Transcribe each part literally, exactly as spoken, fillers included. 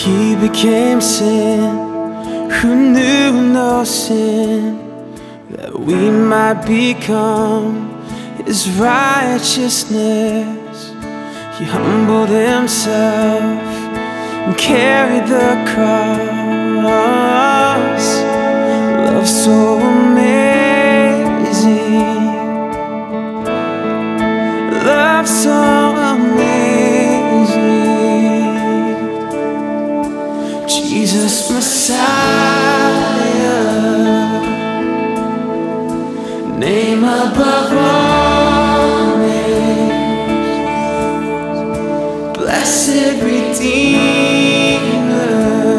He became sin, who knew no sin, that we might become His righteousness. He humbled Himself and carried the cross. Love so amazing, love so amazing. Jesus Messiah, name above all names, blessed Redeemer,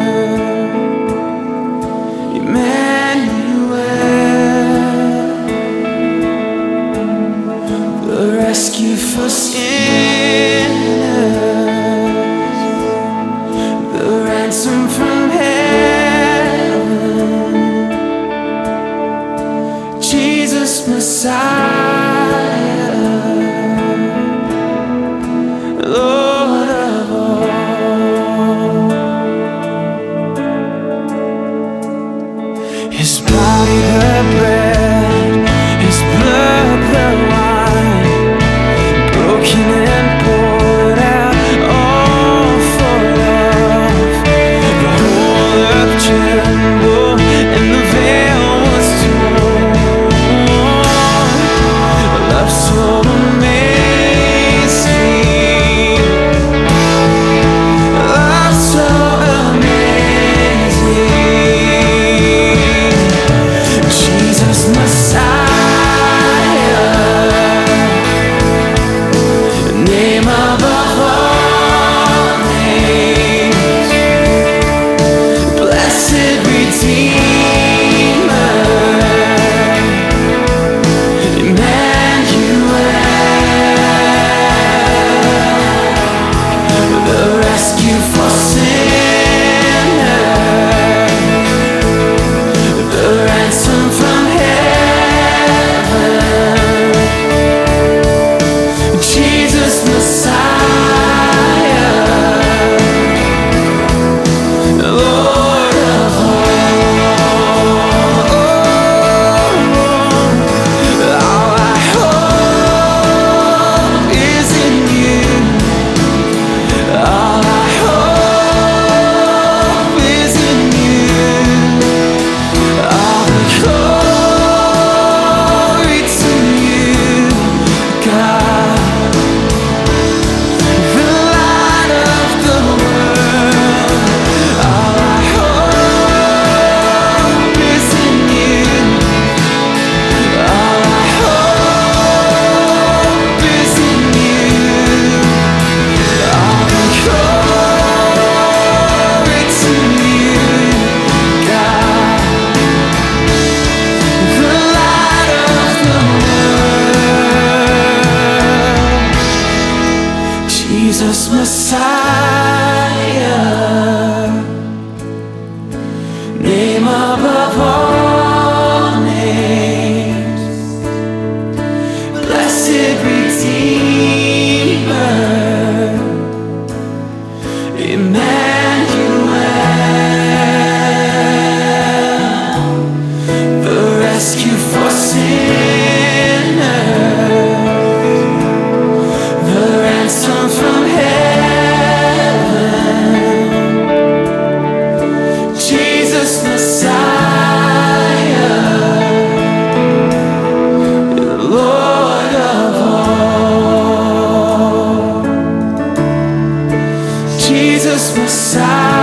Emmanuel, the rescue for sinners, the ransom from heaven. Jesus Messiah, Lord of all. His body the bread, His blood the wine, broken and poured out all for love. The whole earth trembled and the veil was torn. Love so amazing, love so amazing. Jesus Messiah, name above all names, blessed Redeemer, Emmanuel, the rescue for sinners, the ransom from heaven. Jesus Messiah, Lord of all. All I hope is in you. All I hope is in you. All the glory to you, God, the light of the world. All I hope is in you. All I hope is in you. All the glory to you, God, the light of the world. Jesus Messiah, name above all names, blessed Redeemer, Emmanuel, the rescue for sinners, the ransom from heaven. Jesus Messiah, Lord of all. Jesus Messiah.